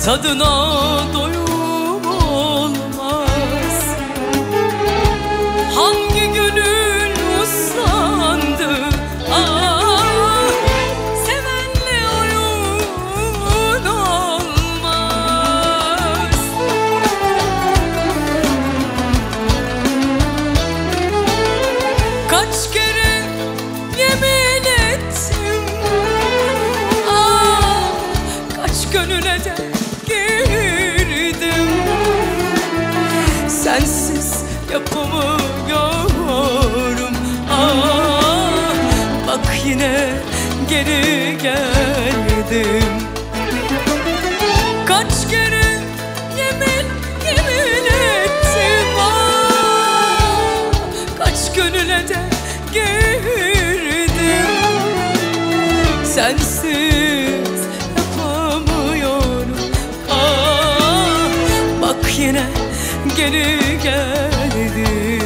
tadına doyum olmaz. Hangi gönül uslandı, ah, sevenle oyun olmaz. Kaç kere yemin ettim, ah, kaç gönüle de girdim. Sensiz yapamıyorum, ah, bak yine geri geldim. Kaç kere yemin ettim, ah, kaç gönüle de girdim. Sensiz yapamıyorum, ah, bak yine geri geldim.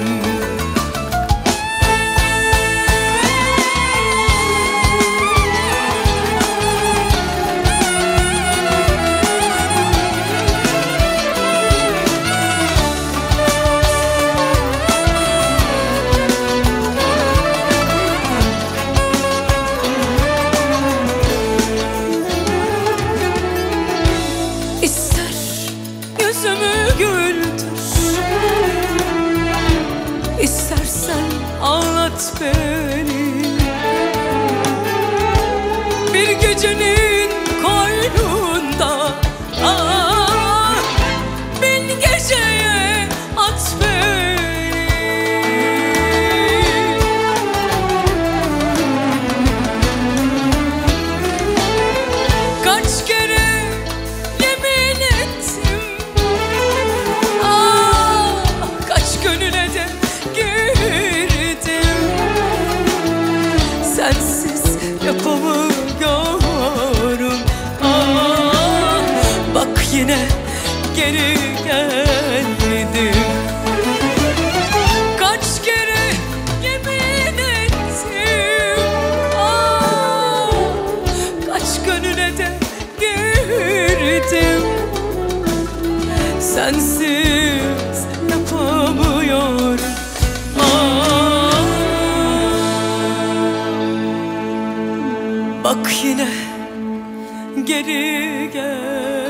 İster yüzümü güldür, İstersen ağlat beni. Bir gecenin koynunda, ah, bin geceye at beni. Kaç kere yemin ettim, ah, kaç gönüle de girdim. Sensiz yapamıyorum, ah, bak yine geri geldim. Kaç kere yemin ettim, ah, kaç gönüle de girdim. Sensiz yapamıyorum, ah, bak yine geri gel.